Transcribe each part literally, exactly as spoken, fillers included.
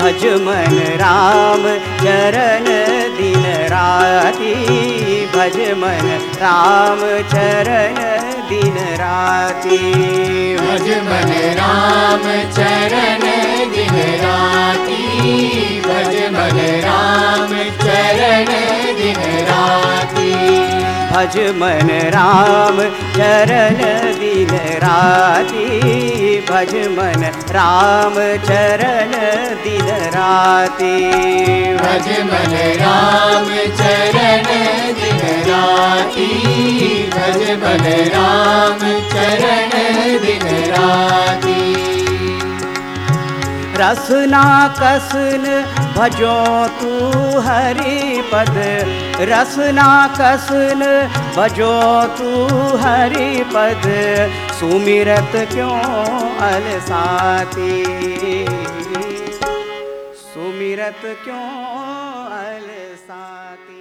भज मन राम चरण दिन राति, भज मन राम चरण दिन राति, भज मन राम चरण दिन राति, भज मन राम चरण दिन राति, भज मन राम चरण दिन राति, भज मन राम चरण दिन राति, भज मन राम चरण दिन राति, भज मन राम चरण दिन राति। रसना कसन भजो तू हरि पद, रसना कसन भजो तू हरि पद, सुमिरत क्यों अलसाती, सुमिरत क्यों अलसाती।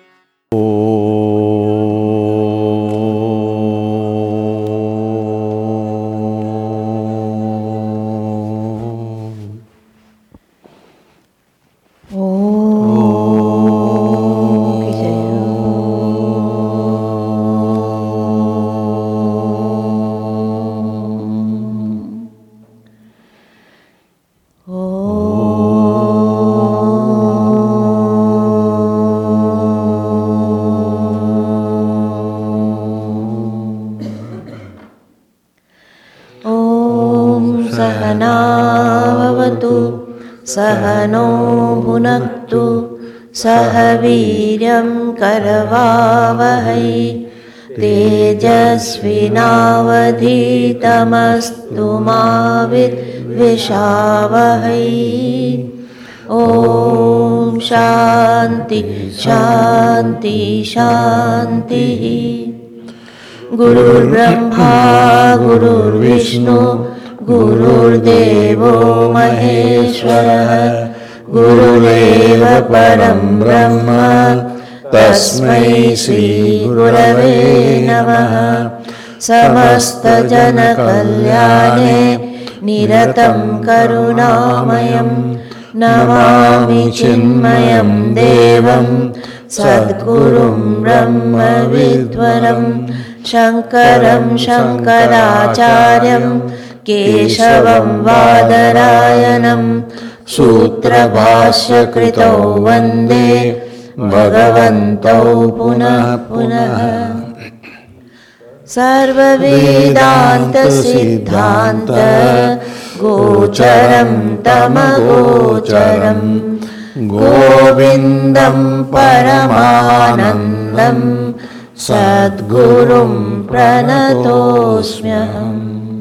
सहनो भुनक्तु सह वीर्यं करवावहै, तेजस्विनावधीतमस्तु मा विद्विषावहै। ॐ शान्ति शान्ति शान्तिः। गुरुर्ब्रह्मा गुरुर्विष्णु गुरुर्देवो महेश्वरः, गुरुरेव परं ब्रह्म तस्मै श्री गुरवे नमः। समस्तजनकल्याणे निरतं करुणामयं नमामि चिन्मयं देवं सद्गुरुं ब्रह्मविद्वरं शङ्करं शङ्कराचार्यं केशवं वादरायणं सूत्रभाष्यकृतौ वन्दे भगवन्तौ पुनः पुनः। सर्ववेदान्तसिद्धान्त गोचरं तमगोचरं गोविन्दं परमानन्दं सद्गुरुं प्रणतोऽस्म्यहम्।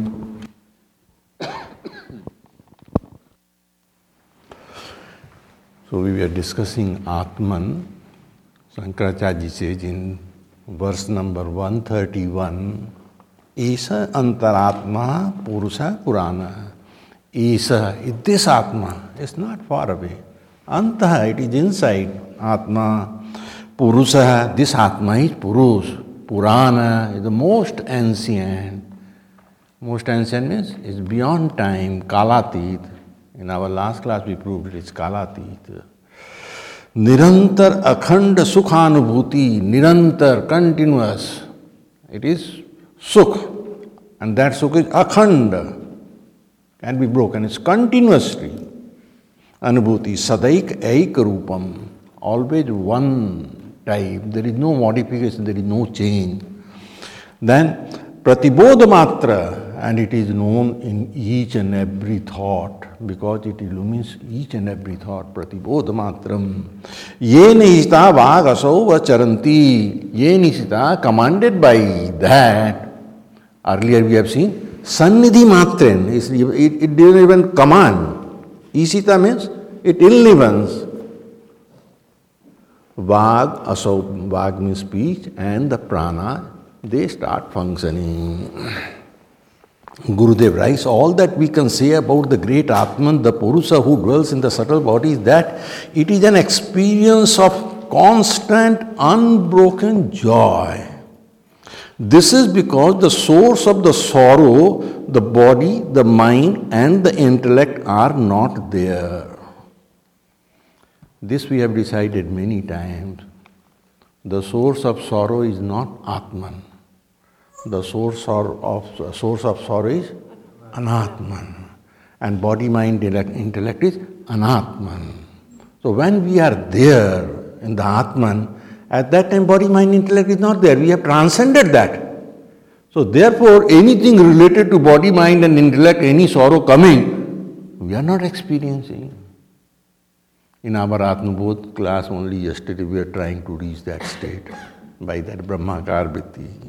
So we were discussing Atman. Shankaracharya says in verse number one thirty-one, Esa antaratma purusha purana. Esa, this Atma is not far away. Antaha, it is inside. Atma, Purusha, this Atma is Purush. Purana is the most ancient. Most ancient means is beyond time, Kalatit. In our last class we proved it is Kalatit. Nirantar akhand sukhanubhuti, nirantar, continuous. It is sukh. And that sukh is akhand. Can be broken. It's continuously. Anubhuti, sadaik aik rupam. Always one type. There is no modification, there is no change. Then pratibodha matra. And it is known in each and every thought, because it illumines each and every thought. Pratibodha matram. Ye nihita vagasau vacharanti. Ye nihita, commanded by that. Earlier we have seen, sannidhi matren. It, it didn't even command. Isita means it illumines. Vag, asau, vag means speech, and the prana, they start functioning. Gurudev writes, all that we can say about the great Atman, the Purusha who dwells in the subtle body, is that it is an experience of constant, unbroken joy. This is because the source of the sorrow, the body, the mind, and the intellect are not there. This we have decided many times. The source of sorrow is not Atman. The source of, source of sorrow is Anatman. And body, mind, intellect is Anatman. So when we are there in the Atman, at that time body, mind, intellect is not there. We have transcended that. So therefore, anything related to body, mind and intellect, any sorrow coming, we are not experiencing. In our Atmabodh class only yesterday, we are trying to reach that state by that Brahmakar Vritti.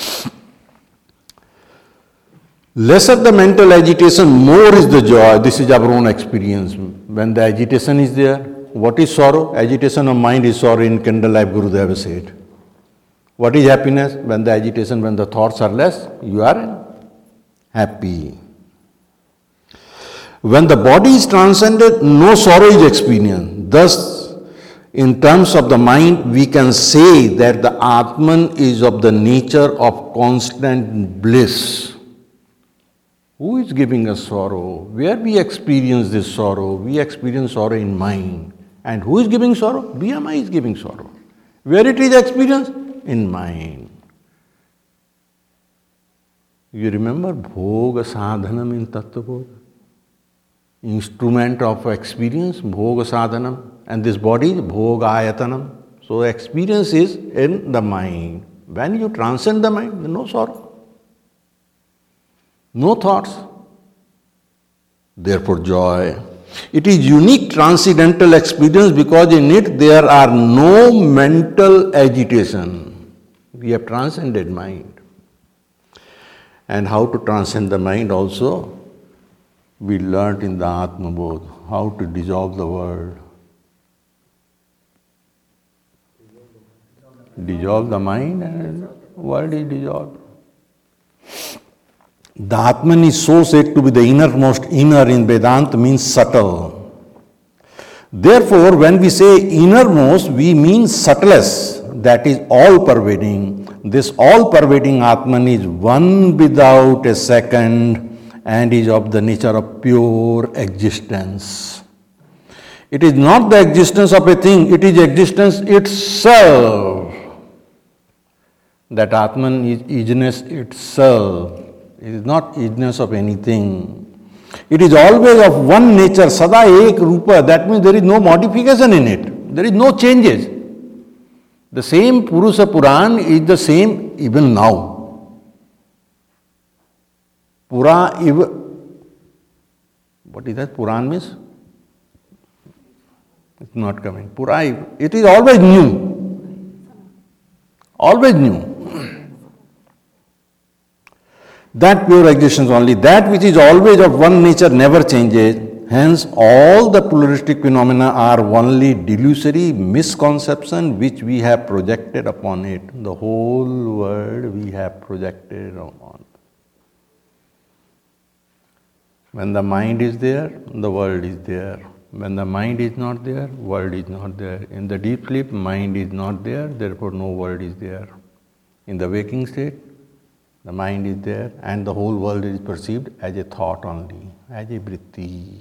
Lesser the mental agitation, more is the joy. This is our own experience. When the agitation is there, what is sorrow? Agitation of mind is sorrow in candlelight, Gurudeva said. What is happiness? When the agitation, when the thoughts are less, you are happy. When the body is transcended, no sorrow is experienced. Thus, in terms of the mind, we can say that the Atman is of the nature of constant bliss. Who is giving us sorrow? Where we experience this sorrow? We experience sorrow in mind. And who is giving sorrow? B M I is giving sorrow. Where it is experienced? In mind. You remember Bhoga Sadhanam in Tattvabodha? Instrument of experience, Bhoga Sadhanam. And this body is Bhoga Ayatanam. So experience is in the mind. When you transcend the mind, there is no sorrow. No thoughts, therefore joy. It is unique transcendental experience because in it there are no mental agitation. We have transcended mind. And how to transcend the mind also, we learnt in the Atmabodh, how to dissolve the world. Dissolve the mind and world is dissolved. The Atman is so said to be the innermost. Inner in Vedanta means subtle. Therefore, when we say innermost, we mean subtlest, that is all-pervading. This all-pervading Atman is one without a second and is of the nature of pure existence. It is not the existence of a thing, it is existence itself. That Atman is isness itself. It is not isness of anything. It is always of one nature, sada ek rupa. That means there is no modification in it. There is no changes. The same Purusha Puran is the same even now. Pura, what is that? Puran means? It's not coming. Pura, it is always new. Always new. That pure existence only, that which is always of one nature never changes. Hence, all the pluralistic phenomena are only delusory misconception which we have projected upon it. The whole world we have projected upon. When the mind is there, the world is there. When the mind is not there, world is not there. In the deep sleep, mind is not there, therefore no world is there. In the waking state, the mind is there and the whole world is perceived as a thought only, as a vritti.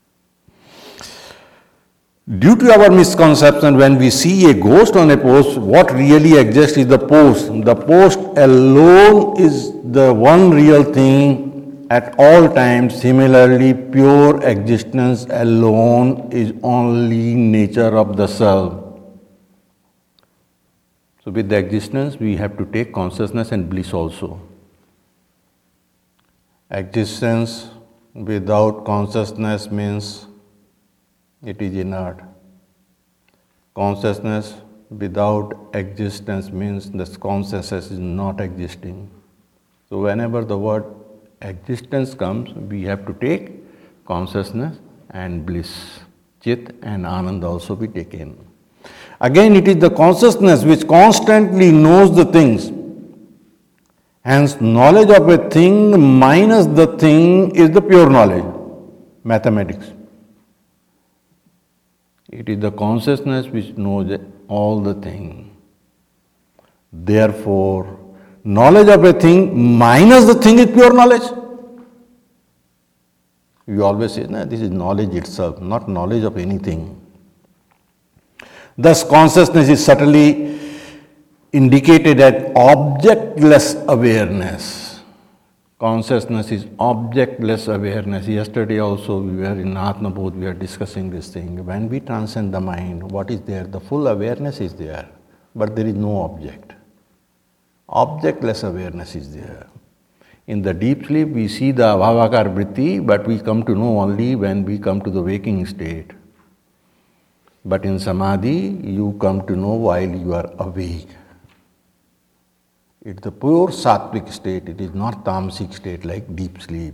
Due to our misconception, when we see a ghost on a post, what really exists is the post. The post alone is the one real thing at all times. Similarly, pure existence alone is only nature of the self. So with the existence, we have to take consciousness and bliss also. Existence without consciousness means it is inert. Consciousness without existence means the consciousness is not existing. So whenever the word existence comes, we have to take consciousness and bliss. Chit and Anand also be taken. Again, it is the consciousness which constantly knows the things. Hence, knowledge of a thing minus the thing is the pure knowledge, mathematics. It is the consciousness which knows all the thing. Therefore, knowledge of a thing minus the thing is pure knowledge. You always say, no, this is knowledge itself, not knowledge of anything. Thus, consciousness is subtly indicated as objectless awareness. Consciousness is objectless awareness. Yesterday also we were in Atma Bodh, we were discussing this thing. When we transcend the mind, what is there? The full awareness is there, but there is no object. Objectless awareness is there. In the deep sleep, we see the bhavakar vritti, but we come to know only when we come to the waking state. But in samadhi, you come to know while you are awake. It's the pure sattvic state, it is not tamasic state like deep sleep.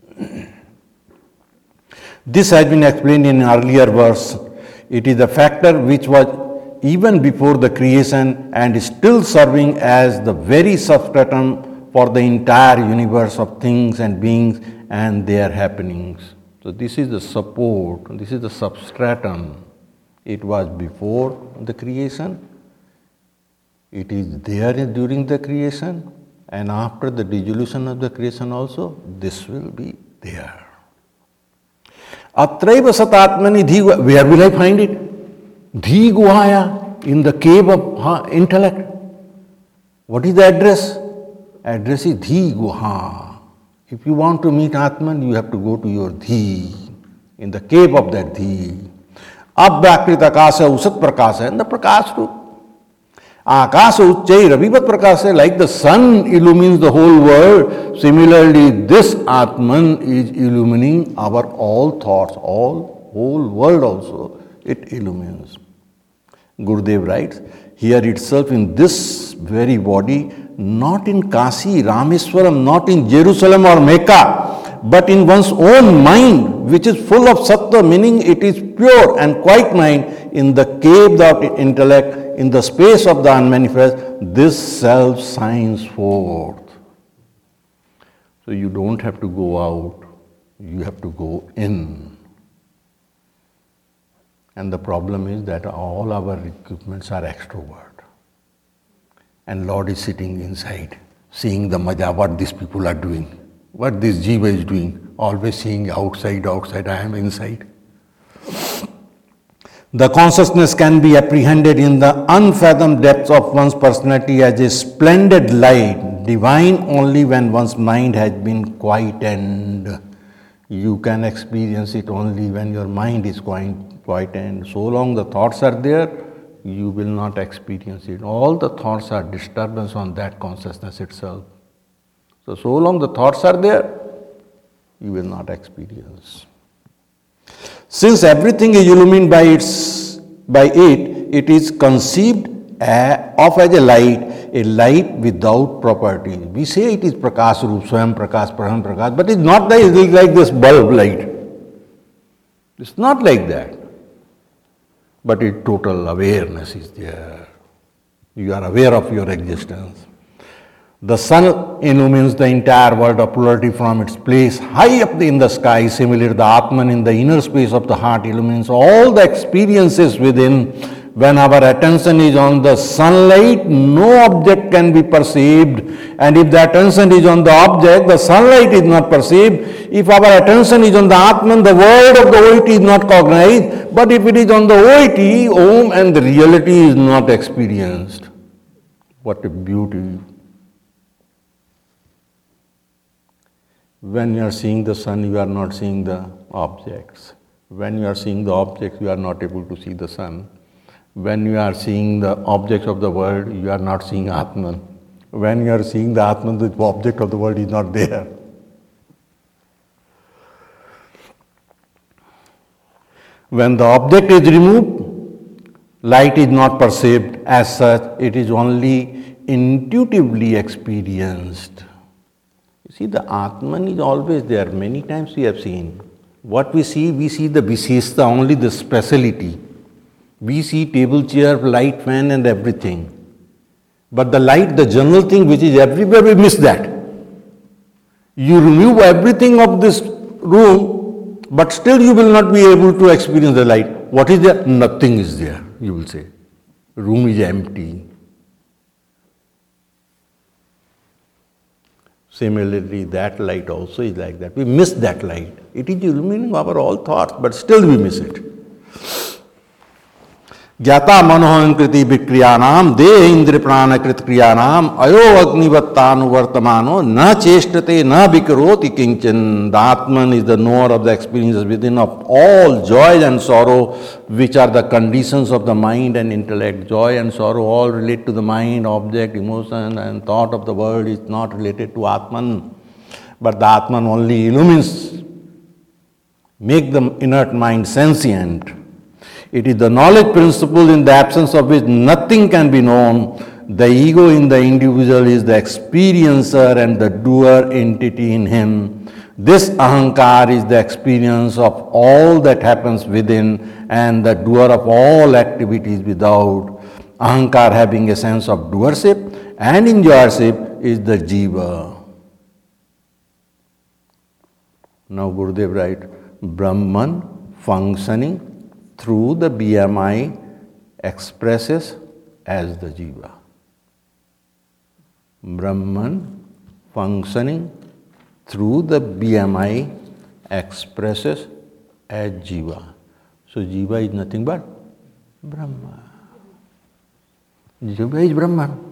This has been explained in an earlier verse. It is a factor which was even before the creation and is still serving as the very substratum for the entire universe of things and beings and their happenings. So this is the support, this is the substratum. It was before the creation, it is there during the creation, and after the dissolution of the creation also, this will be there. Atraiva satatmani dhi, where will I find it? Dhi guhaya, in the cave of huh, intellect. What is the address? Address is Dhi Guha. If you want to meet Atman, you have to go to your Dhi, in the cave of that Dhi. Abhyakrita Akasa Usat Prakasa, and the Prakash too. Akasa Uchchai Ravivat Prakasa, like the sun illumines the whole world, similarly this Atman is illumining our all thoughts, all whole world also, it illumines. Gurudev writes, here itself in this very body, not in Kasi, Rameswaram, not in Jerusalem or Mecca, but in one's own mind, which is full of sattva, meaning it is pure and quiet mind, in the cave of intellect, in the space of the unmanifest, this self shines forth. So you don't have to go out, you have to go in. And the problem is that all our equipments are extrovert. And Lord is sitting inside, seeing the maja, what these people are doing, what this jiva is doing, always seeing outside, outside, I am inside. The consciousness can be apprehended in the unfathomed depths of one's personality as a splendid light, divine only when one's mind has been quietened. You can experience it only when your mind is quietened. So long the thoughts are there, you will not experience it. All the thoughts are disturbance on that consciousness itself. So, so long the thoughts are there, you will not experience. Since everything is illumined by its, by it, it is conceived of as a light, a light without properties. We say it is Prakash Roop, Swayam Prakash, Prahan Prakash, but it's not like, it's like this bulb light. It's not like that. But it total awareness is there. You are aware of your existence. The sun illumines the entire world of polarity from its place high up in the sky. Similarly, the Atman in the inner space of the heart illumines all the experiences within. When our attention is on the sunlight, no object can be perceived. And if the attention is on the object, the sunlight is not perceived. If our attention is on the Atman, the word of the O I T is not cognized. But if it is on the O I T, Om, and the reality is not experienced. What a beauty. When you are seeing the sun, you are not seeing the objects. When you are seeing the objects, you are not able to see the sun. When you are seeing the objects of the world, you are not seeing Atman. When you are seeing the Atman, the object of the world is not there. When the object is removed, light is not perceived as such, it is only intuitively experienced. You see, the Atman is always there. Many times we have seen. What we see, we see the Visheshta, only the speciality. We see table, chair, light, fan and everything. But the light, the general thing which is everywhere, we miss that. You remove everything of this room, but still you will not be able to experience the light. What is there? Nothing is there, you will say. Room is empty. Similarly, that light also is like that. We miss that light. It is illumining our all thoughts, but still we miss it. ज्ञाता मनोहंकृति विक्रियानाम देह इंद्र प्राणकृत क्रियानाम अयो अग्निवत्तानुवर्तमानो न चेष्टते न विकरोति किंचन. The Atman is the knower of the experiences within of all joy and sorrow, which are the conditions of the mind and intellect. Joy and sorrow all relate to the mind, object, emotion and thought of the world is not related to Atman. But the Atman only illumines, make the inert mind sentient. It is the knowledge principle in the absence of which nothing can be known. The ego in the individual is the experiencer and the doer entity in him. This ahankar is the experience of all that happens within and the doer of all activities without. Ahankar having a sense of doership and enjoyership is the jiva. Now Gurudev writes, Brahman functioning through the B M I expresses as the jiva. Brahman functioning through the B M I expresses as jiva. So jiva is nothing but Brahma. Jiva is Brahman.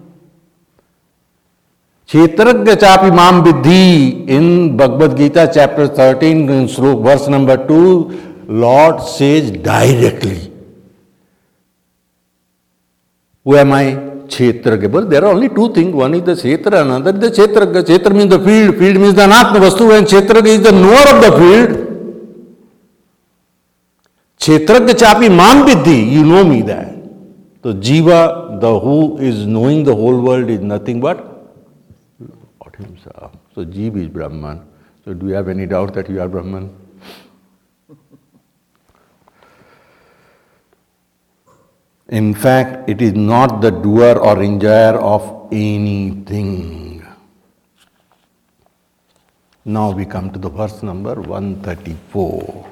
Chetragya chapi mam vidhi. In Bhagavad Gita chapter thirteen, in slok, verse number two, Lord says directly, who am I? Kshetragya. But there are only two things. One is the Kshetra, another is the Kshetragya. Kshetra means the field, field means the Anatma Vastu, and Kshetragya is the knower of the field. Kshetragya chapi mam vidhi, you know me that. So Jiva, the who is knowing the whole world, is nothing but Lord himself. So Jiva is Brahman. So do you have any doubt that you are Brahman? In fact, it is not the doer or enjoyer of anything. Now we come to the verse number one thirty-four.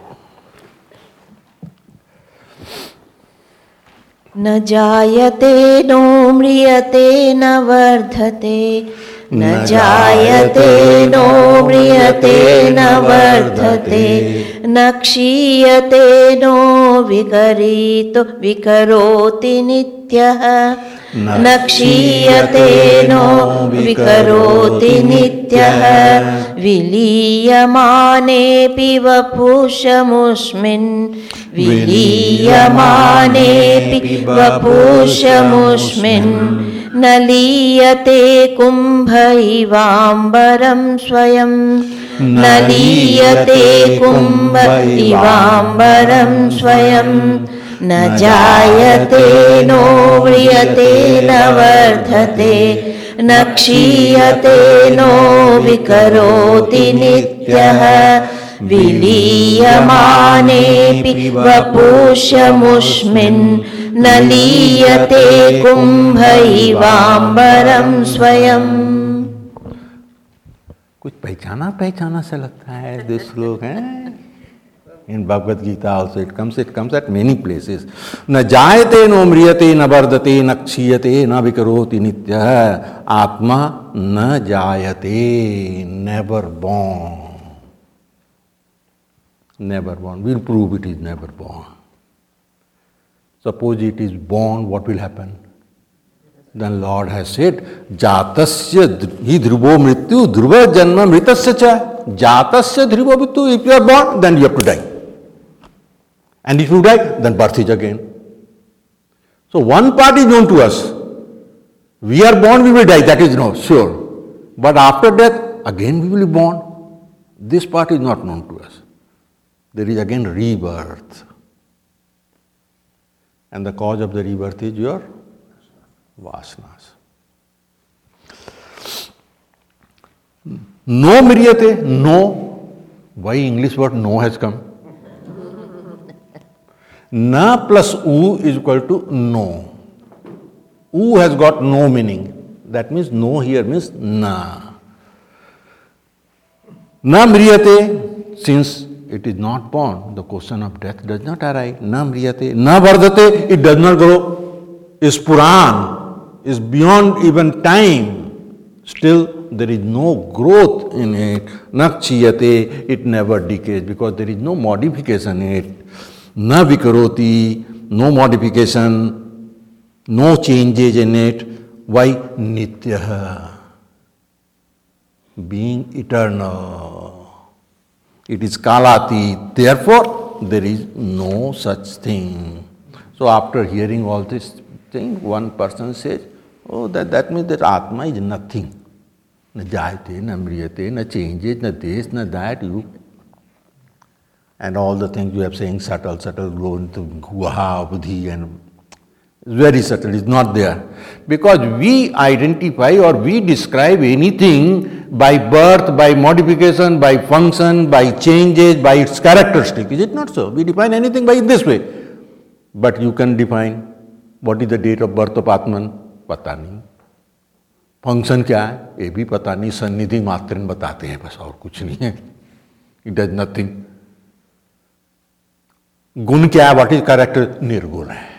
न जायते no म्रियते न वर्धते न जायते no म्रियते न वर्धते न क्षीयते no विकरीतो विकरोति नित्यः न क्षीयते नो विकरोति नित्यः विलीयमानेऽपि वपुषमुष्मिन् विलीयमानेऽपि वपुषमुष्मिन् न लीयते कुम्भ इवाम्बरं स्वयं न लीयते कुम्भ इवाम्बरं स्वयं न जायते नो म्रियते न वर्धते न क्षीयते नो विकरोति नित्यः विलीयमानेऽपि वपुषमुष्मिन् न लीयते कुम्भ इवाम्बरं स्वयं. कुछ पहचाना पहचाना सा लगता है this श्लोक है. In Bhagavad Gita also it comes, it comes at many places. न जायते नो म्रियते न वर्धते न क्षीयते न विकरोति नित्यः. आत्मा न जायते, never born. Never born. We'll prove it is never born. Suppose it is born, what will happen? Then Lord has said, Jatasya hi dhruvo mrityu dhruva janma mritasya cha. Jatasya dhruvo mrityu. If you are born, then you have to die. And if you die, then birth is again. So one part is known to us. We are born, we will die, that is known, sure. But after death, again we will be born. This part is not known to us. There is again rebirth. And the cause of the rebirth is your vasanas. No miryate, no. Why English word no has come? Na plus u is equal to no. U has got no meaning. That means no here means na. Na miryate, since it is not born, the question of death does not arise. Na mriyate, na vardhate, it does not grow. Is Puran, is beyond even time. Still, there is no growth in it. Na kshiyate, it never decays because there is no modification in it. Na vikaroti, no modification, no changes in it. Why? Nitya. Being eternal. It is kalati. Therefore, there is no such thing. So after hearing all this thing, one person says, oh, that, that means that Atma is nothing. Na jayate, na mriyate, na changes, na this, na that, you. And all the things you have saying, subtle, subtle, go into guha, buddhi, and it's very subtle, it's not there. Because we identify or we describe anything by birth, by modification, by function, by changes, by its characteristic. Is it not so? We define anything by this way. But you can define what is the date of birth of Atman? Pata nahi. Function क्या है? ये भी पता नहीं. सन्निधि मात्रन बताते हैं बस, और कुछ नहीं है. It does nothing. गुण क्या है? What is character? निर्गुण है.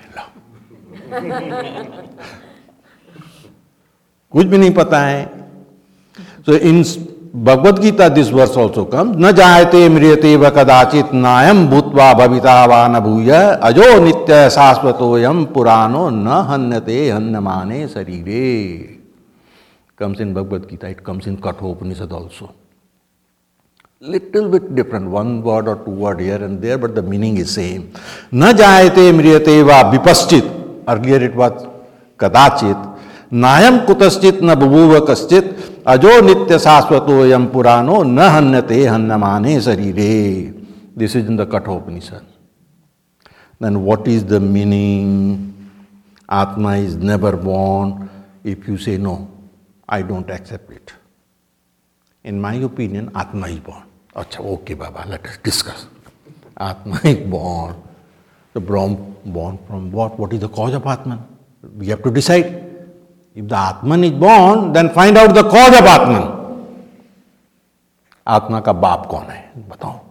कुछ भी नहीं पता है. So in Bhagavad Gita this verse also comes, न जायते म्रियते व कदाचित नायम भूत्वा भविता वा न भूय अजो नित्य शाश्वतोयम पुराणो न हन्यते हन्यमाने शरीरे. Comes in Bhagavad Gita, it comes in Kathopanishad also. Little bit different, one word or two word here and there, but the meaning is same. Na jayate mriyate va vipaschit. Earlier it was kadachit. Nayam kutaschit na bhuva kaschit. Ajo nitya sasvato yam purano na hanyate hanyamane sarire. This is in the Kathopanishad. Then what is the meaning? Atma is never born. If you say no, I don't accept it. In my opinion, Atma is born. Acha, okay, Baba, let us discuss. Atma is born. The born, born from what? What is the cause of Atman? We have to decide. If the Atman is born, then find out the cause of Atman. Atma ka baap kaun hai? Batao.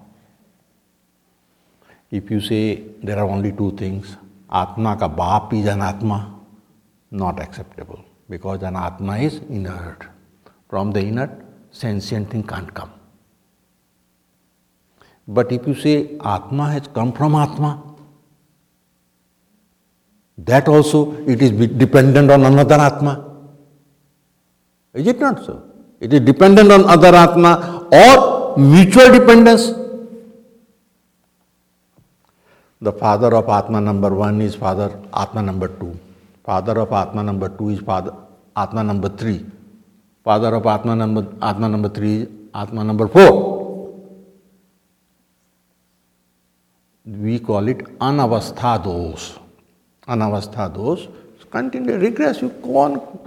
If you say there are only two things, Atma ka baap is an Atma, not acceptable. Because an Atma is inert. From the inert, sentient thing can't come. But if you say Atma has come from Atma, that also it is dependent on another Atma. Is it not so? It is dependent on other Atma or mutual dependence. The father of Atma number one is father Atma number two. Father of Atma number two is father Atma number three. Father of Atma number Atma number three is Atma number four. We call it anavastha dos. Anavastha dos. Continue, regress, you go on.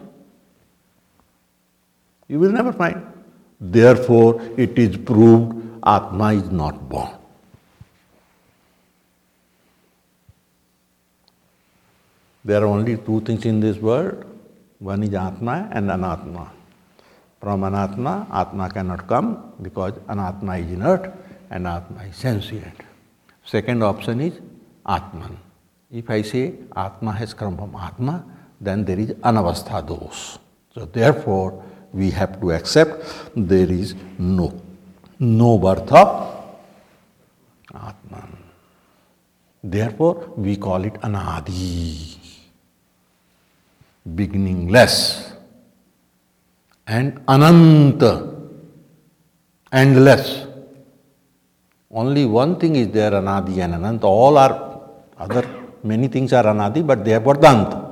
You will never find. Therefore, it is proved Atma is not born. There are only two things in this world. One is Atma and Anatma. From Anatma, Atma cannot come because Anatma is inert and Atma is sentient. Second option is Atman. If I say Atma has come from Atma, then there is anavastha dos. So therefore, we have to accept there is no, no birth of Atman. Therefore, we call it anadi, beginningless, and ananta, endless. Only one thing is there, anadi and ananta. All are other, many things are anadi, but they have got the anta.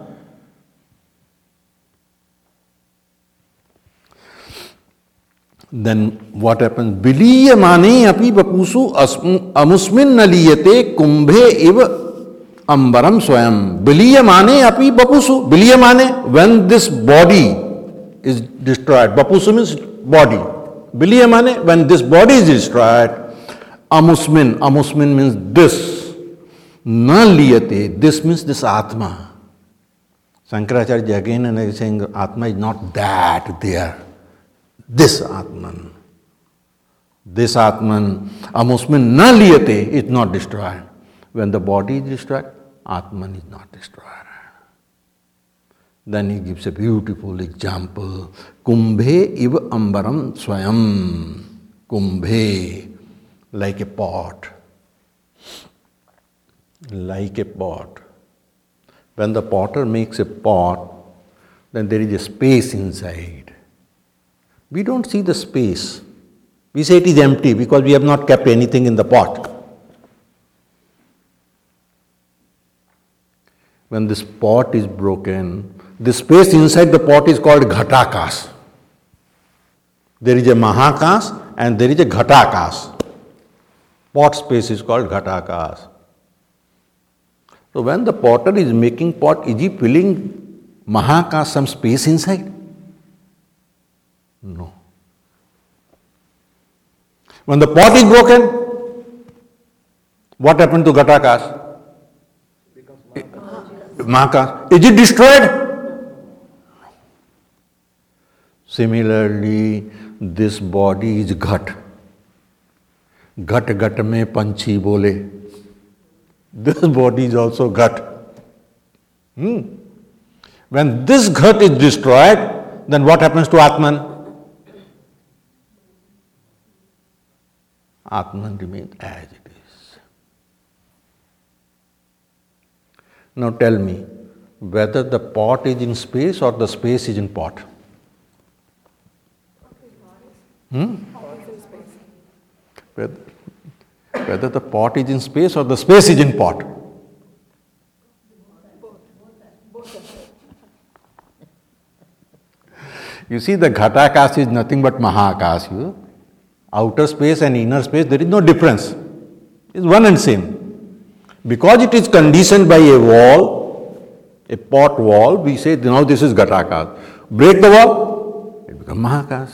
Then what happens? Biliyamane api vapusu amusmin naliyate kumbhe iva ambaram swayam. Biliyamane api vapusu. Biliyamane, when this body is destroyed. Vapusu means body. Biliyamane, when this body is destroyed. Amusmin, amusmin means this. Naliyate, this means this Atma. Shankaracharya again and again saying Atma is not that there. This Atman, this Atman, amusmin na liyate, is not destroyed. When the body is destroyed, Atman is not destroyed. Then he gives a beautiful example. Kumbhe iv ambaram swayam. Kumbhe, like a pot. Like a pot. When the potter makes a pot, then there is a space inside. We don't see the space. We say it is empty because we have not kept anything in the pot. When this pot is broken, the space inside the pot is called Ghatakas. There is a Mahakas and there is a Ghatakas. Pot space is called Ghatakas. So when the potter is making pot, is he filling Mahakas, some space inside? No. When the pot is broken, what happened to Ghatakas? Mahakas. Is it destroyed? Similarly, this body is Ghat. Ghat Ghat mein panchi bole. This body is also Ghat. Hmm. When this Ghat is destroyed, then what happens to Atman? Atman remains as it is. Now tell me, whether the pot is in space or the space is in pot? Hmm? Whether, whether the pot is in space or the space is in pot? You see, the Ghatakas is nothing but Mahakas. You, outer space and inner space, there is no difference. It's one and same. Because it is conditioned by a wall, a pot wall, we say now this is Ghatakas. Break the wall, it becomes Mahakas.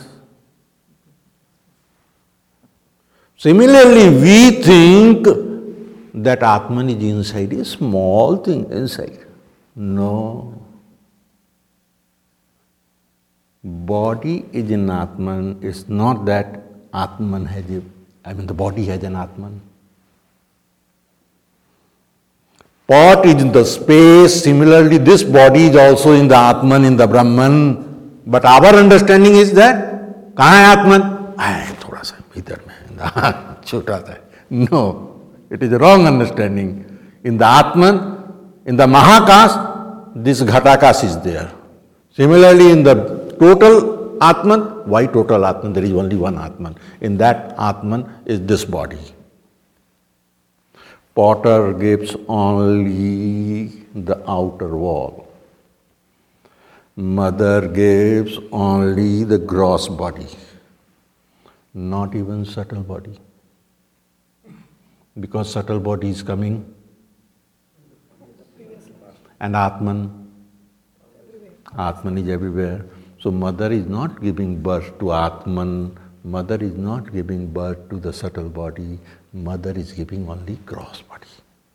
Similarly, we think that Atman is inside, a small thing inside. No. Body is in Atman. It's not that Atman has a, I mean the body has an Atman. Pot is in the space. Similarly, this body is also in the Atman, in the Brahman. But our understanding is that, kahan hai Atman? Ay, thoda sa bhitar mein, chota sa. No, it is a wrong understanding. In the Atman, in the Mahakas, this Ghatakas is there. Similarly, in the total Atman, why total Atman? There is only one Atman. In that Atman is this body. Potter gives only the outer wall. Mother gives only the gross body, not even subtle body. Because subtle body is coming. And Atman, Atman is everywhere. So mother is not giving birth to Atman, mother is not giving birth to the subtle body, mother is giving only gross body.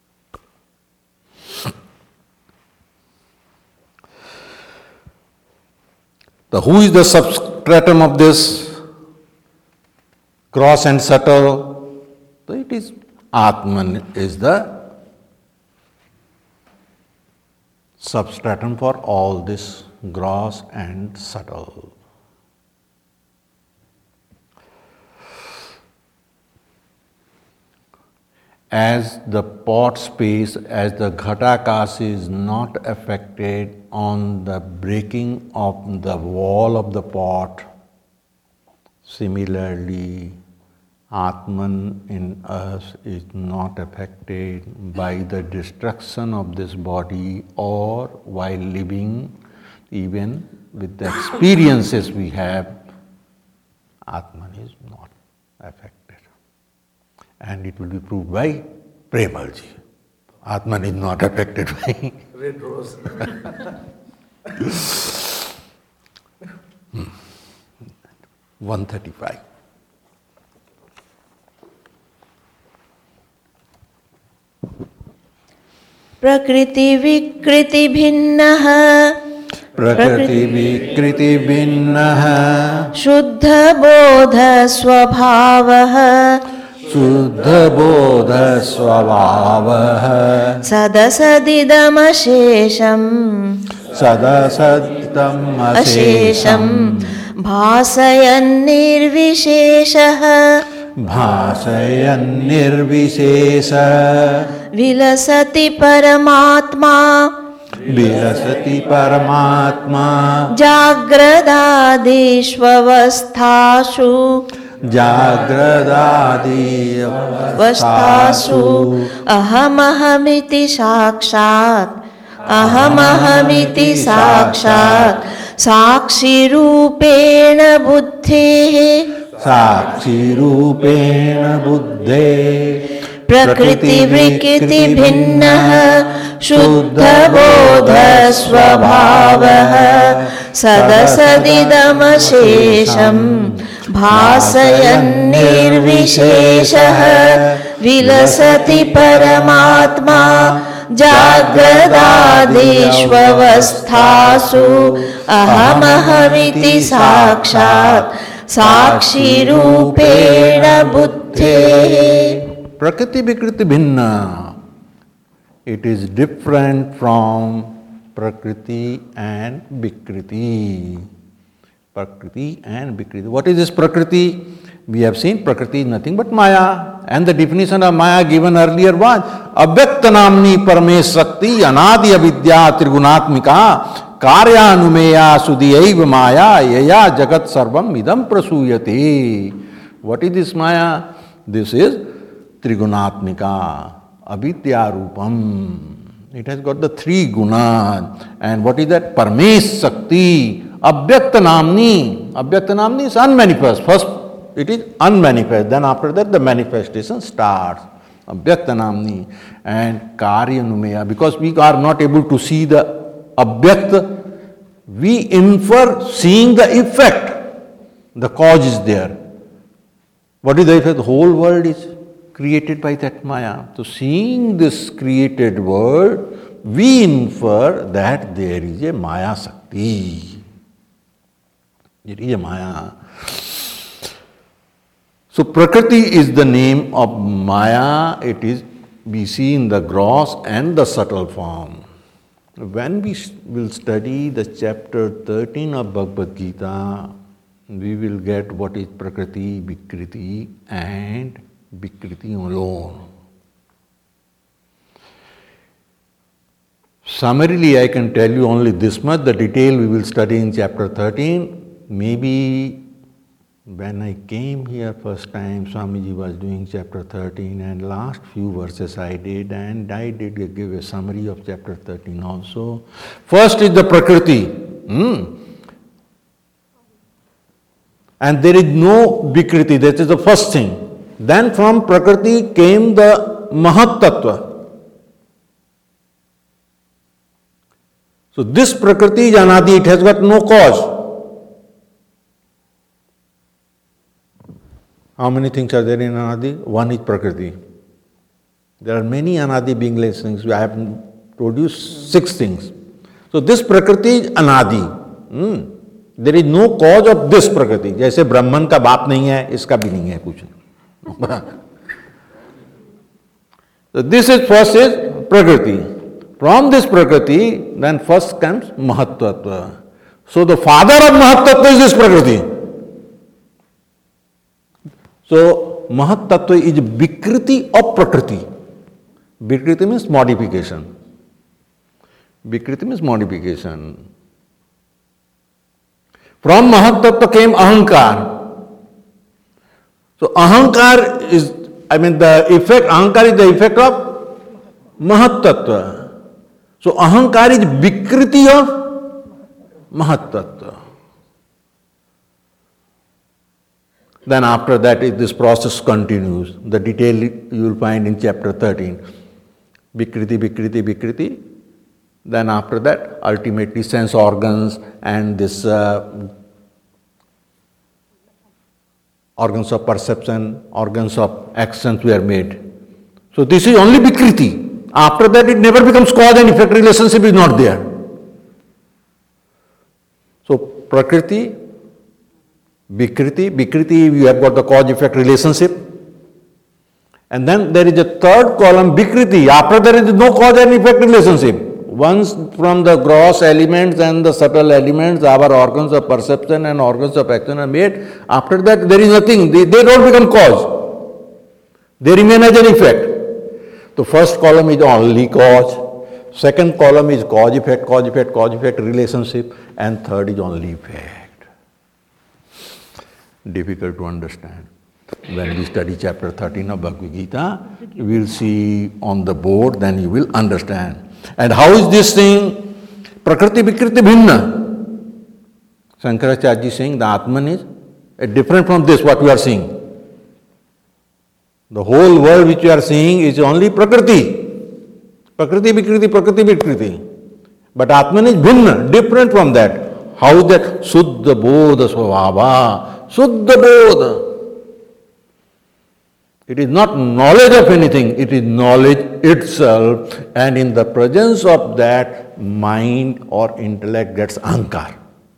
The who is the substratum of this gross and subtle? So it is Atman is the substratum for all this gross and subtle. As the pot space, as the Ghatakas is not affected on the breaking of the wall of the pot, similarly, Atman in us is not affected by the destruction of this body or while living, even with the experiences we have, Atman is not affected. And it will be proved by Premalji. Atman is not affected by Red Rose. hmm. one thirty-five. प्रकृति विकृति भिन्नः प्रकृति विकृति भिन्नः शुद्ध बोध स्वभावः शुद्ध बोध स्वभावः सदसदिदमशेषम् सदसत्तम् अशेषम् भासयन्निर्विशेषः भासयन्निर्विशेष विलसति परमात्मा विलसति परमात्मा जाग्रदादिष्वस्थासु जाग्रदादिवस्थासु अहमहमिति साक्षात् अहमहमिति साक्षात् साक्षिरूपेण बुद्धेः साक्षिरूपेण बुद्धे प्रकृतिविकृतिभिन्नः शुद्धबोधस्वभावः सदसदिदमशेषं भासयन्निर्विशेषः विलसति परमात्मा जाग्रदादिष्वस्थासु अहमहमिति साक्षात् साक्षिरूपेण बुद्धेः Prakriti Vikriti Bhinna. It is different from Prakriti and Vikriti. Prakriti and Vikriti. What is this Prakriti? We have seen Prakriti is nothing but Maya. And the definition of Maya given earlier was Abhyakta Namni Paramesh Shakti Anadi Avidya Trigunatmika Karyanumeya Sudhiyaiva Maya Yaya Jagat Sarvam Idam Prasuyate. What is this Maya? This is Trigunatmika, Avidya Rupam. It has got the three gunas. And what is that? Paramesh Shakti, Abhyakta Namni. Abhyakta Namni is unmanifest. First it is unmanifest. Then after that the manifestation starts. Abhyakta Namni. And Karya Numeya. Because we are not able to see the Abhyakta, we infer seeing the effect. The cause is there. What is the effect? The whole world is created by that Maya. So seeing this created world, we infer that there is a Maya Shakti. There is a Maya. So Prakriti is the name of Maya. It is, we see in the gross and the subtle form. When we will study the chapter thirteen of Bhagavad Gita, we will get what is Prakriti, Vikriti and Vikriti alone. Summarily, I can tell you only this much. The detail we will study in chapter thirteen. Maybe when I came here first time, Swamiji was doing chapter thirteen, and last few verses I did, and I did give a summary of chapter thirteen also. First is the Prakriti. Hmm. And there is no Vikriti. That is the first thing. Then from Prakriti came the Mahat Tattva. So this Prakriti is Anadi, it has got no cause. How many things are there in Anadi? One is Prakriti. There are many Anadi begingless things. I have told you six things. So this Prakriti is Anadi. Hmm. There is no cause of this Prakriti. जैसे ब्रह्मन का बाप नहीं है, इसका भी नहीं है कुछ. So this is first is Prakriti. From this Prakriti, then first comes Mahat Tattva. So the father of Mahat Tattva is this Prakriti. So Mahat Tattva is Vikriti of Prakriti. Vikriti means modification. Vikriti means modification. From Mahat Tattva came Ahankar. So Ahankar is, I mean the effect, Ahankar is the effect of Mahat Tattva. So Ahankar is Vikriti of Mahat Tattva. Then after that this process continues. The detail you will find in chapter thirteen. Vikriti, Vikriti, Vikriti. Then after that ultimately sense organs and this uh, organs of perception, organs of actions were made. So this is only Vikriti. After that it never becomes cause and effect, relationship is not there. So Prakriti, Vikriti, Vikriti you have got the cause effect relationship. And then there is a third column Vikriti. After there is no cause and effect relationship. Once from the gross elements and the subtle elements, our organs of perception and organs of action are made. After that, there is nothing. They, they don't become cause. They remain as an effect. The first column is only cause. second column is cause effect, cause effect, cause effect relationship, and third is only effect. Difficult to understand. When we study chapter thirteen of Bhagavad Gita, you will see on the board, then you will understand. And how is this thing? Prakriti Vikriti Bhinna. Shankaracharya is saying the Atman is different from this what we are seeing. The whole world which you are seeing is only Prakriti. Prakriti Vikriti, Prakriti Vikriti. But Atman is Bhinna, different from that. How is that? Suddha Bodha Svabhava. Suddha Bodha. It is not knowledge of anything, it is knowledge itself, and in the presence of that, mind or intellect gets ahankar.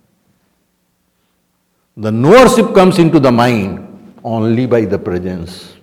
The knowership comes into the mind only by the presence.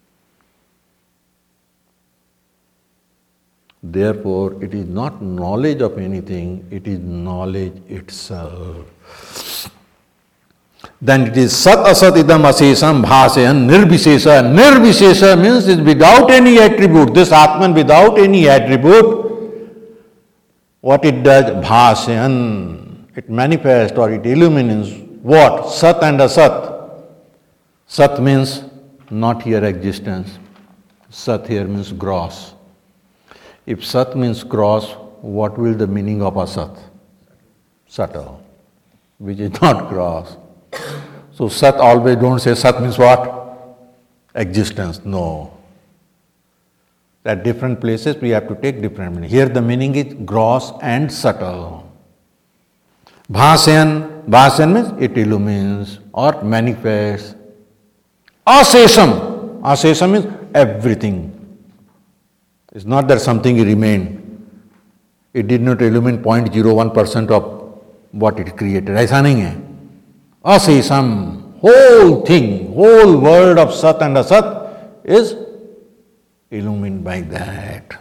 Therefore, it is not knowledge of anything, it is knowledge itself. Then it is sat asat idam asesam bhasayan nirvishesha. Nirvishesha means is without any attribute. This Atman without any attribute, what it does? Bhasayan. It manifests or it illumines what? Sat and asat. Sat means not here existence. Sat here means gross. If sat means gross, what will the meaning of asat? Subtle, which is not gross. So sat, always don't say sat means what? Existence. No. At different places we have to take different meaning. Here the meaning is gross and subtle. Bhasayan, bhasayan means it illumines or manifests. Asesam, asesam means everything. It's not that something remained. It did not illumine zero point zero one percent of what it created. ऐसा नहीं है. Asesam, whole thing, whole world of Sat and Asat is illumined by that.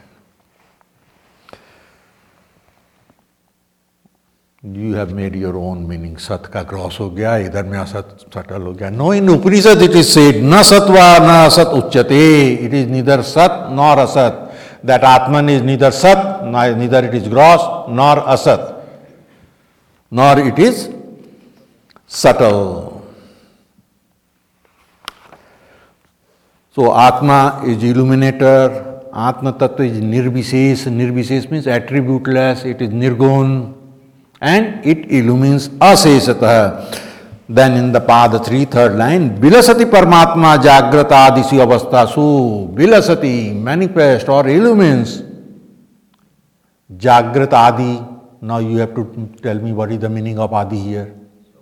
You have made your own meaning. Sat ka gross ho gaya, idhar mein asat subtle ho gaya. No, in Upanishad it is said, na satva na asat uchyate. It is neither sat nor asat. That Atman is neither sat, neither it is gross nor asat, nor it is subtle. So Atma is illuminator, Atma Tattva is nirvishesh, nirvishesh means attributeless, it is nirgun, and it illumines aseshatah. Then in the Pada three, third line, Vilasati Paramatma Jagrata Adisi Avastasu. Vilasati, manifest or illumines. Jagrata Adi. Now you have to tell me what is the meaning of Adi here.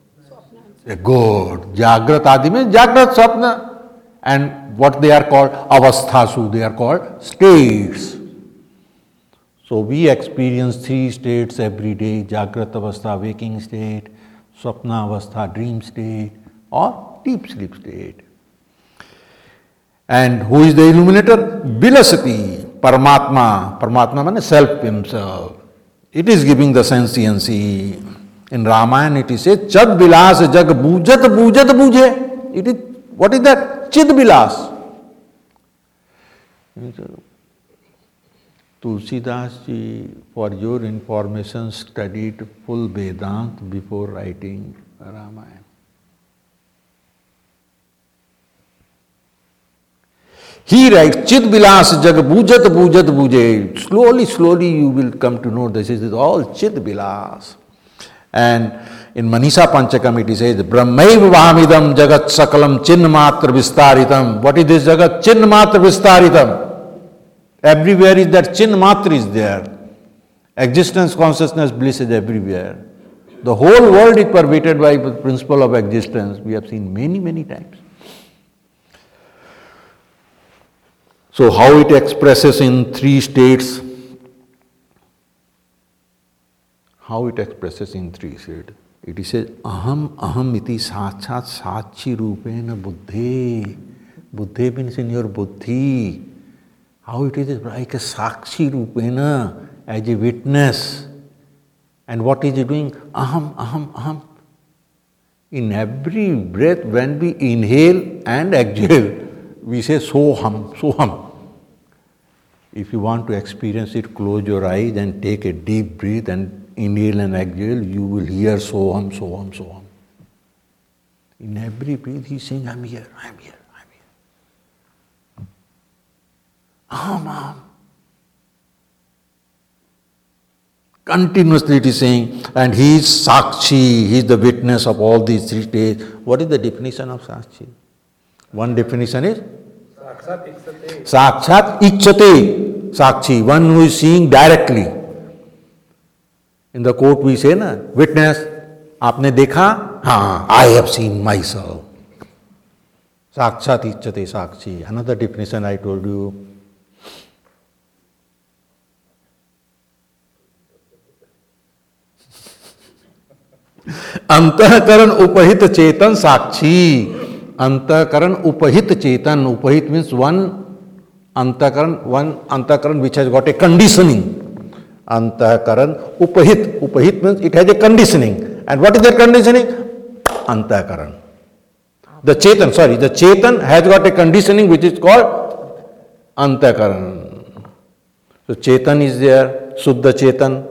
Good. Jagrat Adi means Jagrat Sapna. And what they are called? Avasthasu. They are called states. So we experience three states every day. Jagrat Avastha, waking state. Swapna Avastha, dream state, or deep sleep state. And who is the illuminator? Vilasati, Paramatma. Paramatma means self himself. It is giving the sentiency. In Ramayana it is said, Chad Vilas Jag Bujat Bujat Buje. It is, what is that? Chid Vilas. Tulsidas ji, for your information, studied full Vedanta before writing Ramayana. He writes, Chid Vilas Jag Bujat Bujat Buje. Slowly, slowly you will come to know this is all Chid Vilas. And in Manisha Panchakam it says, Brahmaiva Vamidam Jagat Sakalam Chinnmatra Vistaritam. What is this Jagat? Chinnmatra Vistaritam. Everywhere is that Chin Matra is there. Existence, consciousness, bliss is everywhere. The whole world is pervaded by the principle of existence. We have seen many, many times. So how it expresses in three states? How it expresses in three states? It says, Aham Aham iti sachat sachi rupena buddhe. Buddhe means in your buddhi. How it is like a sakshi rupena, as a witness. And what is he doing? Aham, aham, aham. In every breath, when we inhale and exhale, we say soham, soham. If you want to experience it, close your eyes and take a deep breath and inhale and exhale, you will hear Soham, Soham, Soham. In every breath he is saying, I'm here, I'm here, I'm here. Aham, aham. Continuously it is saying, and he is Sakshi, he is the witness of all these three states. What is the definition of Sakshi? One definition is Sakshat Ikshate Sakshi, one who is seeing directly. In the court we say, na, witness, aapne dekha? Haan, I have seen myself. Sakshat Ikshate Sakshi. Another definition I told you. Antahkaran upahit chetan sakshi. Antahkaran upahit chetan. Upahit means one antahkaran, one antahkaran which has got a conditioning. Antahkaran upahit. Upahit means it has a conditioning. And what is that conditioning? Antahkaran. The chetan, sorry, the chetan has got a conditioning which is called antahkaran. So chetan is there, Suddha chetan.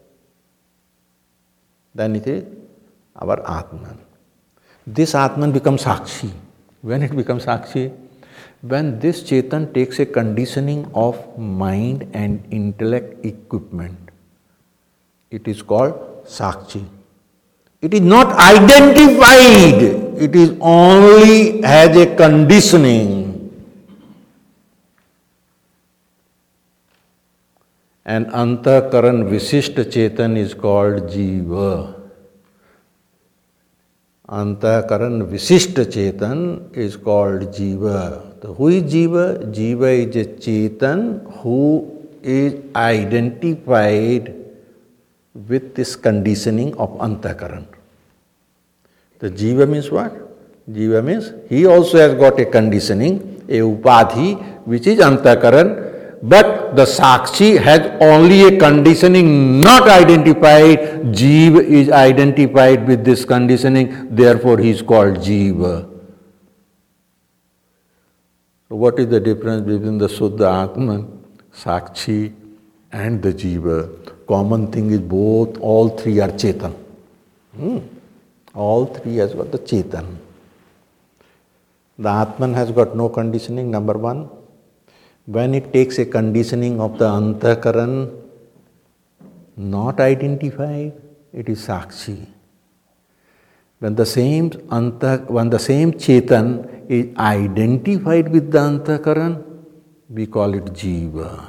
Then it is our Atman. This Atman becomes Sakshi. When it becomes Sakshi? When this Chetan takes a conditioning of mind and intellect equipment. It is called Sakshi. It is not identified. It is only has a conditioning. And Antahkaran Visishta Chetan is called Jiva. Antahkaran Visishta Chetan is called Jiva. So who is Jiva? Jiva is a Chetan who is identified with this conditioning of Antahkaran. The Jiva means what? Jiva means he also has got a conditioning, a upadhi, which is Antahkaran. But the Sakshi has only a conditioning not identified. Jiva is identified with this conditioning, therefore he is called Jiva. So what is the difference between the Suddha Atman, Sakshi and the Jiva? Common thing is both, all three are Chetan. Hmm. All three has got the Chetan. The Atman has got no conditioning, number one. When it takes a conditioning of the Antahkaran not identified, it is Sakshi. When the same anta, when the same Chetan is identified with the Antahkaran, we call it Jiva.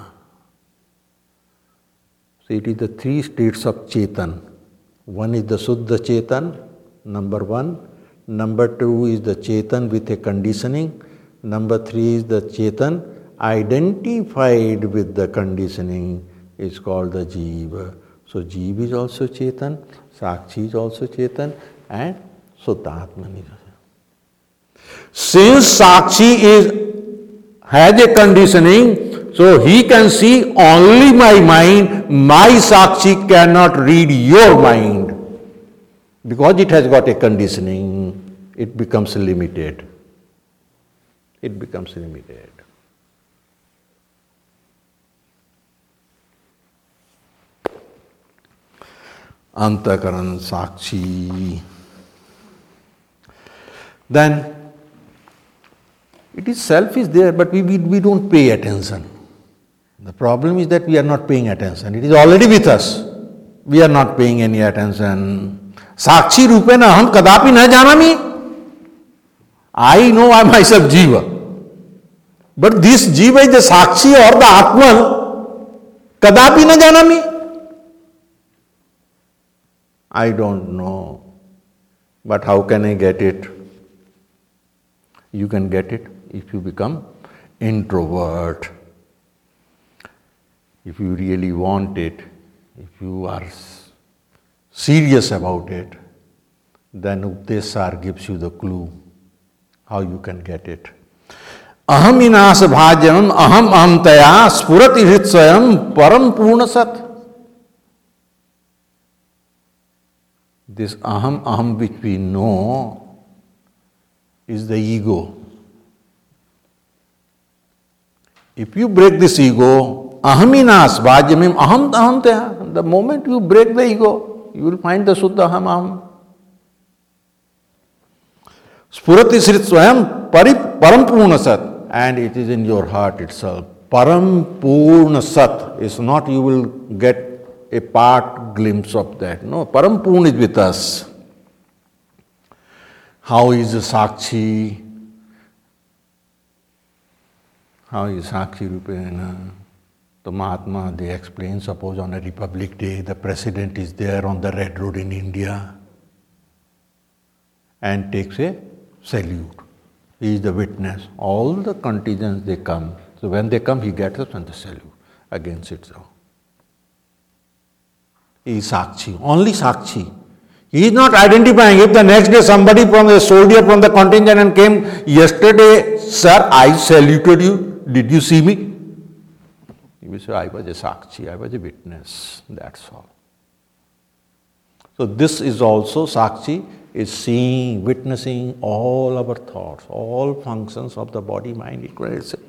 So it is the three states of Chetan. One is the Suddha Chetan, number one. Number two is the Chetan with a conditioning. Number three is the Chetan identified with the conditioning, is called the Jiva. So Jiva is also Chetan, Sakshi is also Chetan, and Suddha-Atman is also. Since Sakshi is, has a conditioning, so he can see only my mind, my Sakshi cannot read your mind. Because it has got a conditioning, it becomes limited. It becomes limited. Antahkaran, Sakshi. Then it is self is there, but we, we, we don't pay attention. The problem is that we are not paying attention. It is already with us. We are not paying any attention. Sakshi rupena aham kadapi na janami. I know I myself Jiva. But this Jiva is the Sakshi or the Atman. Kadapi na janami. I don't know, but how can I get it? You can get it if you become introvert. If you really want it, if you are serious about it, then Updesar gives you the clue how you can get it. Aham inasa bhajam aham amtaya spurati hitsayam param purna sat. This aham, aham which we know is the ego. If you break this ego, ahaminas vajyamim aham aham tya. The moment you break the ego, you will find the Suddha aham aham. Spurati Srit Swayam Param Purna Sat, and it is in your heart itself. Param Purna Sat is not you will get a part glimpse of that. No, Param Purna is with us. How is the Sakshi? How is Sakshi Rupena? The Mahatma, they explain, suppose on a Republic Day, the President is there on the Red Road in India and takes a salute. He is the witness. All the contingents, they come. So when they come, he gets up and the salute. Again sits down. He is Sakshi, only Sakshi. He is not identifying. If the next day somebody from a soldier from the contingent and came, yesterday, sir, I saluted you. Did you see me? He will say, I was a Sakshi, I was a witness. That's all. So this is also Sakshi, is seeing, witnessing all our thoughts, all functions of the body, mind, equation.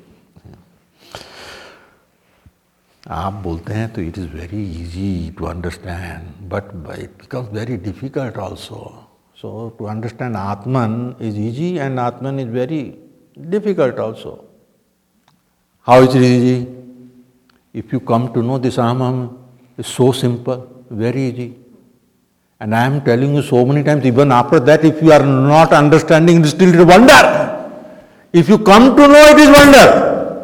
आप बोलते हैं तो it is very easy to understand, but it becomes very difficult also. So to understand Atman is easy and Atman is very difficult also. How is it easy? If you come to know this Aham, it's so simple, very easy. And I am telling you so many times, even after that, if you are not understanding, it is still a wonder. If you come to know, it is wonder.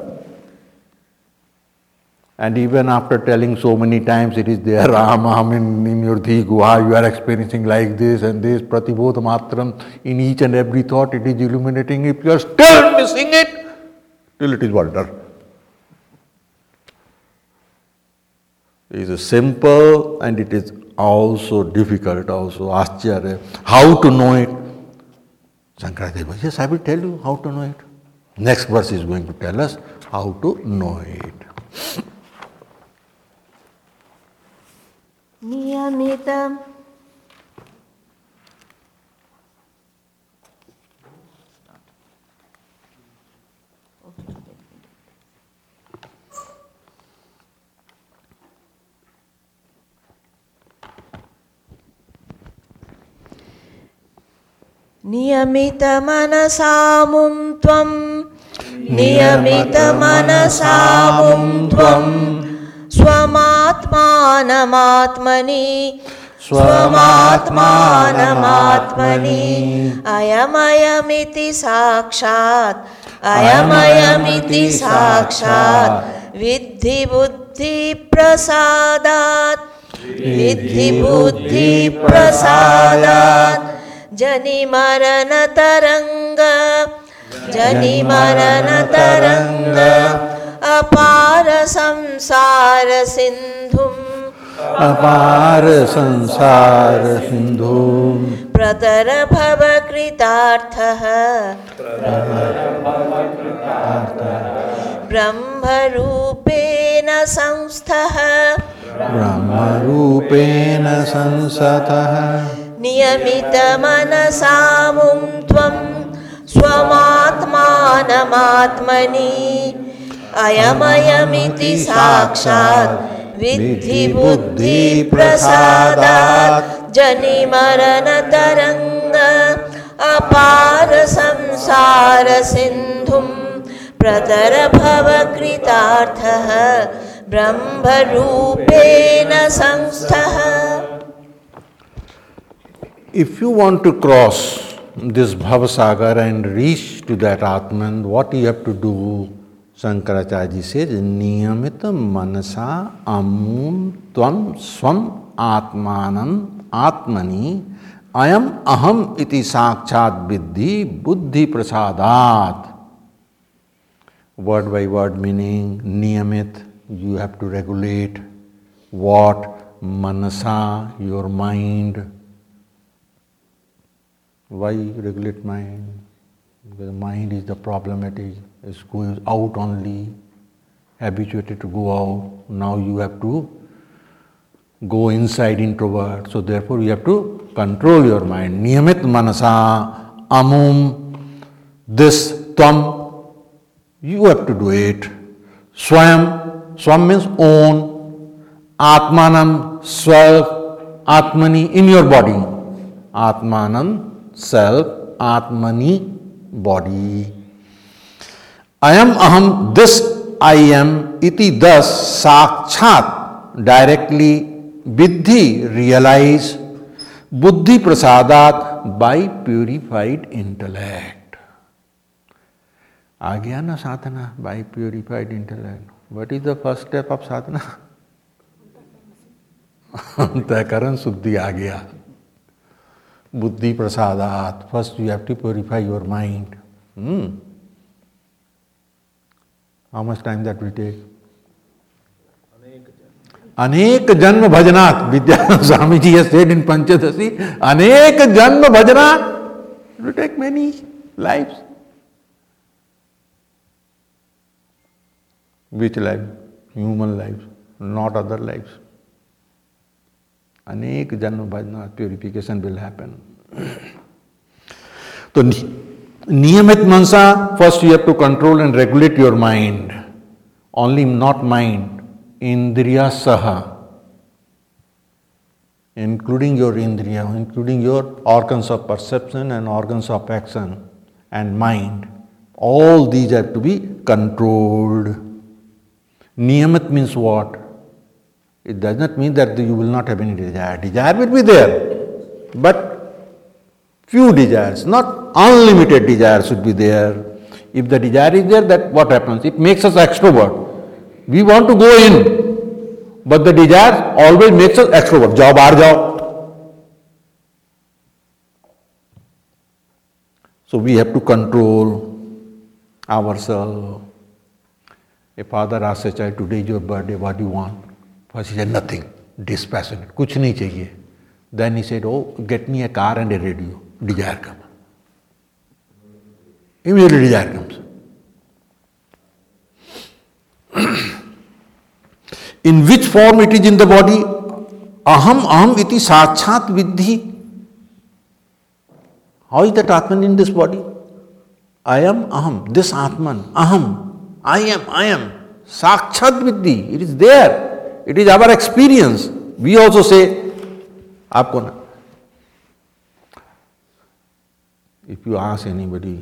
And even after telling so many times, it is there, Aham, Aham in, in your Dhi Guha, you are experiencing like this and this, Pratibodha Matram, in each and every thought, it is illuminating. If you are still missing it, still it is wonder. It is simple and it is also difficult, also Ascharya. How to know it? Shankaracharya, yes, I will tell you how to know it. Next verse is going to tell us how to know it. Niyamitam Niyamitamanasamum tvam Niyamitamanasamum tvam Swamatmanamatmani Swamatmanamatmani Ayamayamiti sakshat Ayamayamiti sakshat Vidhi buddhi prasadat Vidhi buddhi prasadat Jani marana taranga Jani marana taranga Apara samsara sindhum Apara samsara sindhum Pratara bhava kritarthaha Brahma rupena samsthaha Brahma rupena sansataha Niyamita manasamum tvam Swamatmanamatmani Ayamayamiti sakshat Vidhi buddhi prasadat Jani marana taranga Apara samsara sindhum Pratara bhava kritarthaha Brahma rupena samsthaha. If you want to cross this Bhavasagar and reach to that Atman, what you have to do? Shankaracharya says, Niyamita manasa amum tvam swam atmanam atmani ayam aham iti sakshat viddhi buddhi prasadat. Word by word meaning, Niyamit, you have to regulate. What? Manasa, your mind. Why regulate mind? Because mind is the problematic, it's going out only, habituated to go out. Now you have to go inside, introvert. So therefore you have to control your mind. Niyamit manasa amum, this tam, you have to do it. Swayam, Swam means own, Atmanam, self, Atmani, in your body. Atmanam, self, Atmani, body. Ayam aham, this I am, iti thus, sakchat, directly, vidhi, realize, buddhi prasadat, by purified intellect. आ गया ना साधना, by purified intellect. What is the first step of sadhana? अंतःकरण शुद्धि आ गया. बुद्धि प्रसादात. First you have to purify your mind. Hmm. How much time that will take? अनेक जन्म भजनात्. विद्या Swami ji has said in Panchadasi, अनेक जन्म भजनात्. It will take many lives. Which life? Human lives, not other lives. अनेक जन्म भजना, purification will happen. तो नियमित मनसा, first you have to control and regulate your mind. Only not mind, indriya saha. Including your indriya, including your organs of perception and organs of action and mind. All these have to be controlled. Niyamit means what? It does not mean that you will not have any desire. Desire will be there, but few desires, not unlimited desires should be there. If the desire is there, that what happens? It makes us extrovert. We want to go in, but the desire always makes us extrovert. Jao, baar jao. So we have to control ourselves. A father asks a child, today is your birthday, what do you want? First he said, nothing, dispassionate, kuch nahi chahiye. Then he said, oh, get me a car and a radio. Desire comes. Immediately desire comes. In which form it is in the body? Aham aham iti sakchat vidhi. How is that Atman in this body? I am aham, this Atman, aham. I am, I am. Sakchat vidhi. It is there. It is our experience. We also say, aapko na. If you ask anybody,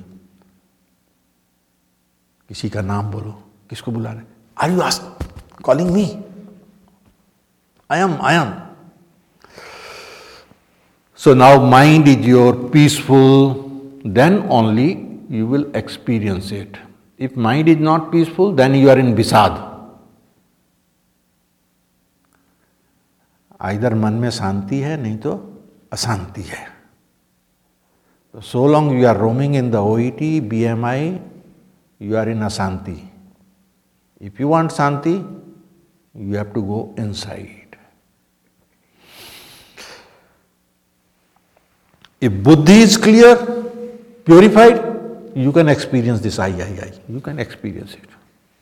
किसी का नाम बोलो, किसको बुला रहे? Are you ask, calling me? I am, I am. So now mind is your peaceful, then only you will experience it. If mind is not peaceful, then you are in visad. Either मन में शांति है, नहीं तो अशांति है. So long you are roaming in the O E T, B M I, you are in asanti. If you want shanti, you have to go inside. If buddhi is clear, purified, you can experience this I, I, I. You can experience it.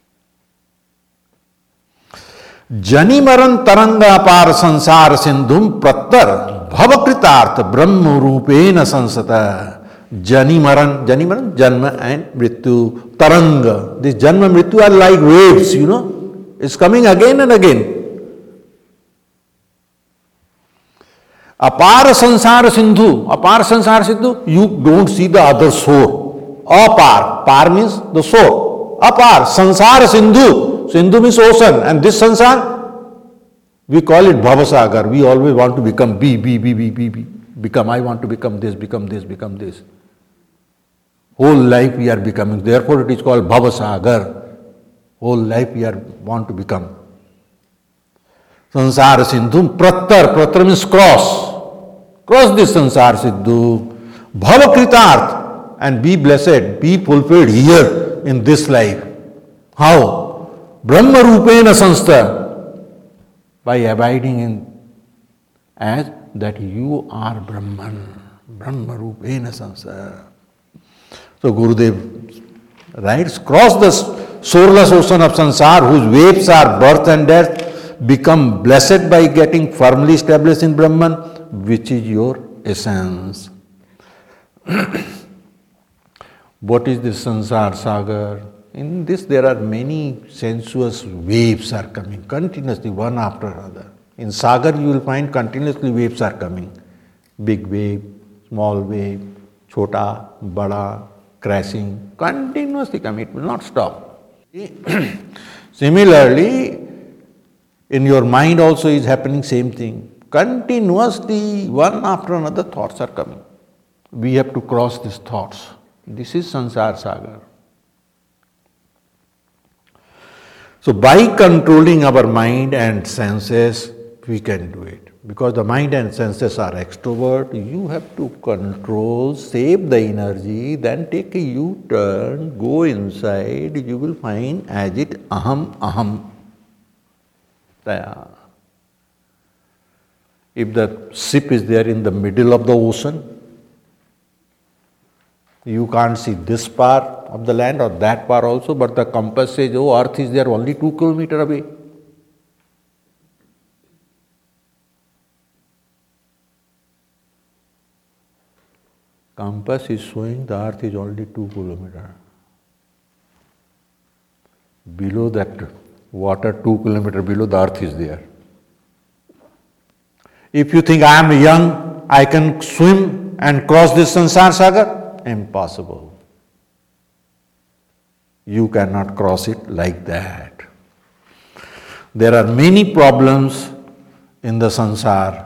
Jani maran taranga apar sansar sindhum prattar bhavakritaarth brahma rupena sansata. Jani maran, jani maran, janma and mrityu, taranga. This janma mrityu are like waves, you know. It's coming again and again. Apar sansar sindhu, apar sansar sindhu, you don't see the other shore. Apar, par means the shore. Apar, sansar sindhu, sindhu means ocean, and this sansar, we call it bhavasagar. We always want to become B, B, B, B, B, B. Become, I want to become this, become this, become this. Whole life we are becoming. Therefore it is called bhavasagar. Whole life we are want to become. Sansar sindhu, prattar, prattar means cross. Cross this sansar sindhu. Bhavakritarth. And be blessed, be fulfilled here in this life. How? Brahma rupena sanstha. By abiding in as that you are Brahman. Brahma rupena sanstha. So Gurudev writes, cross the shoreless ocean of sansar whose waves are birth and death, become blessed by getting firmly established in Brahman, which is your essence. What is this sansar sagar? In this there are many sensuous waves are coming continuously, one after another. In Sagar you will find continuously waves are coming. Big wave, small wave, chota, bada, crashing, continuously coming, it will not stop. Similarly, in your mind also is happening same thing. Continuously, one after another thoughts are coming. We have to cross these thoughts. This is Sansar Sagar. So by controlling our mind and senses, we can do it. Because the mind and senses are extrovert, you have to control, save the energy, then take a U-turn, go inside, you will find as it aham, aham. If the ship is there in the middle of the ocean, you can't see this part of the land or that part also, but the compass says, oh, earth is there only two kilometers away. Compass is showing the earth is only two kilometers. Below that water, two kilometers below, the earth is there. If you think I am young, I can swim and cross this Sansar Sagar, impossible. You cannot cross it like that. There are many problems in the Sansar.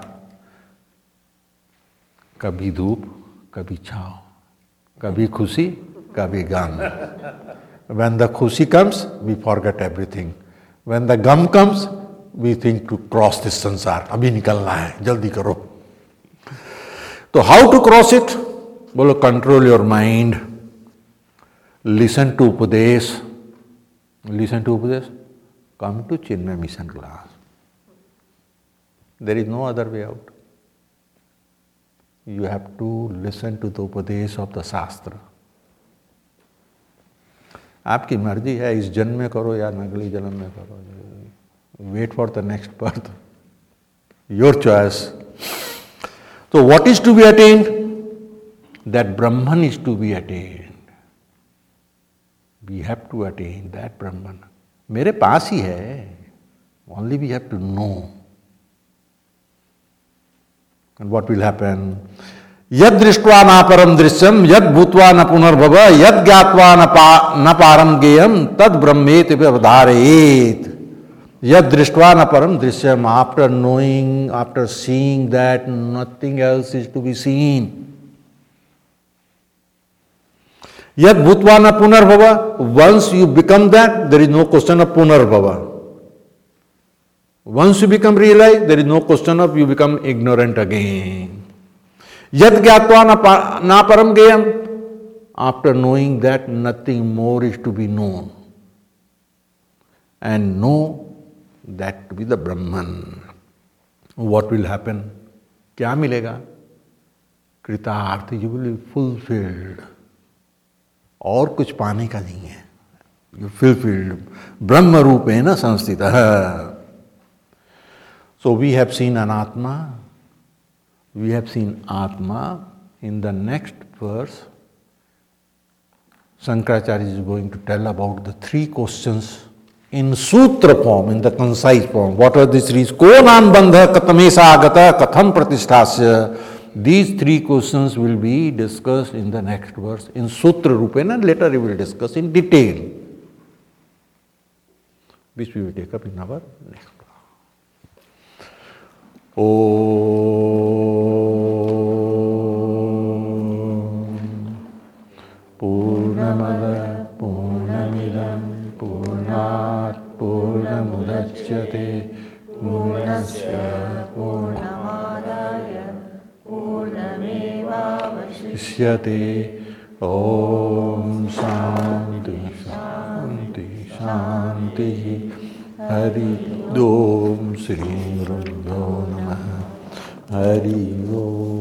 Kabhi dhoop, kabhi chhao, kabhi khushi, kabhi gam. When the khushi comes, we forget everything. When the gum comes, we think to cross this sansar. Abhi nikalna hai, jaldi karo. So how to cross it? Bolo, control your mind. Listen to Upadesh. Listen to Upadesh. Come to Chinmay Mission class. There is no other way out. You have to listen to the Upadesh of the Shastra. आपकी मर्जी है, इस जन्म में करो या अगले जन्म में करो. Wait for the next birth. Your choice. So what is to be attained? That Brahman is to be attained. We have to attain that Brahman. मेरे पास ही है. Only we have to know. And what will happen? यद दृष्ट्वा न परम दृश्यम, यद भूत्वा न पुनर्भव, यद ज्ञात्वा न पा न पारम गेयम, तद ब्रह्मेति व्यवधारयेत. यद दृष्ट्वा न परम Drishyam, after knowing, after seeing that nothing else is to be seen. Yad bhutva na punarbhava, once you become that, there is no question of punarbhava. Once you become realized, there is no question of you become ignorant again. Yad gyatva na param geyam, after knowing that nothing more is to be known. And know that to be the Brahman. What will happen? क्या मिलेगा? कृतार्थ, you will be fulfilled. और कुछ पाने का नहीं है. You fulfilled. ब्रह्म रूपेण संस्थितः. So we have seen Anatma. We have seen Atma. In the next verse, Shankaracharya is going to tell about the three questions in sutra form, in the concise form. What are these three? Ko nan bandha katamesa agata katham pratisthasya. These three questions will be discussed in the next verse in sutra rupena, and later we will discuss in detail, which we will take up in our next class. Om Purnamada Purnamidam Purnat Purnamudachyate Purnasya Purnamadaya Purnamevavashishyate. Om Shanti Shanti Shanti. Hari Om Shri Gurubhyo Namaha. Hari Om.